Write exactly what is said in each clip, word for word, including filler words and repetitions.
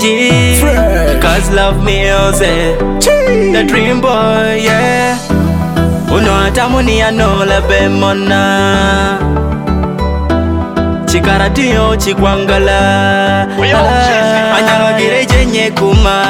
G, cause love music. The dream boy, yeah. Uno atamuni anola bemona. Chikaratio chikwangala. Anyaga kireje nye kuma.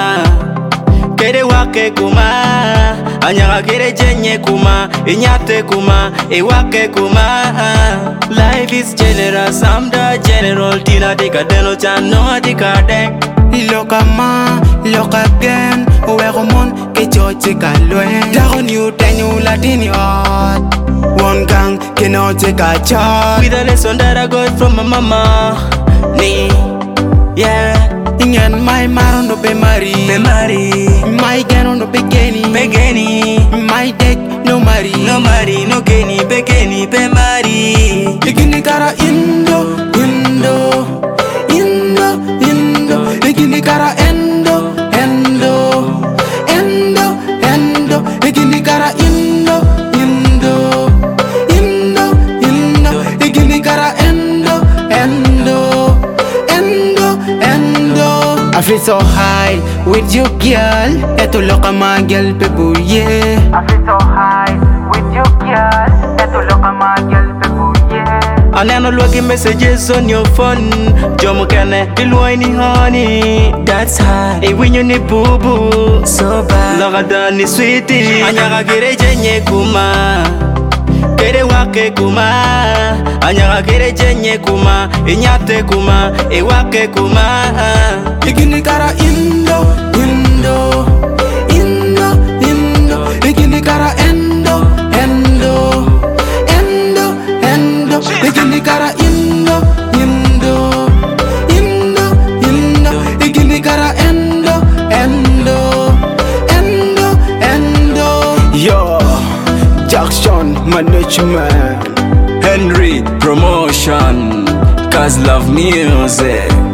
Kere wake kuma. Anyaga kireje nye kuma. Inyate kuma. Iwake kuma. Life is generous. I'm the general. Tina tika deno chano tika dek. Loka ma, loka again. Uweromon ke chochi kalwe. Daron you ten you latini hot. One gang cannot take a charge. With a lesson that I got from my mama. Me, yeah. Ingen my maron no be mari. Be mari. My geno no be geni. Be geni. My deck no mari. No mari, no geni. Be geni, be mari. Igini kara indo, indo, indo, indo. Igini kara endo, endo, endo, endo. Igini kara indo, indo, indo, indo. Igini kara endo, endo, endo, endo. I feel so high with you, girl. Eto loka ma girl people, yeah. I feel so high with you, girl. Eto loka ma girl people, yeah. And I know looking messages on your phone. Jomo kene ilwaini honey. That's high. Hey, when you need boo boo, so bad. Loga dani sweetie. Anyaga kireje nye kuma. Kere wake kuma. Anyaga kireje nye kuma. Inyate kuma. Iwake kuma. Igini kara indo, indo, indo, indo. Igini kara endo, endo, endo, endo. Igini kara indo, indo, indo, indo. Igini kara endo, endo, endo, endo. Yo, Jackson Management, Henry Promotion, cause love music.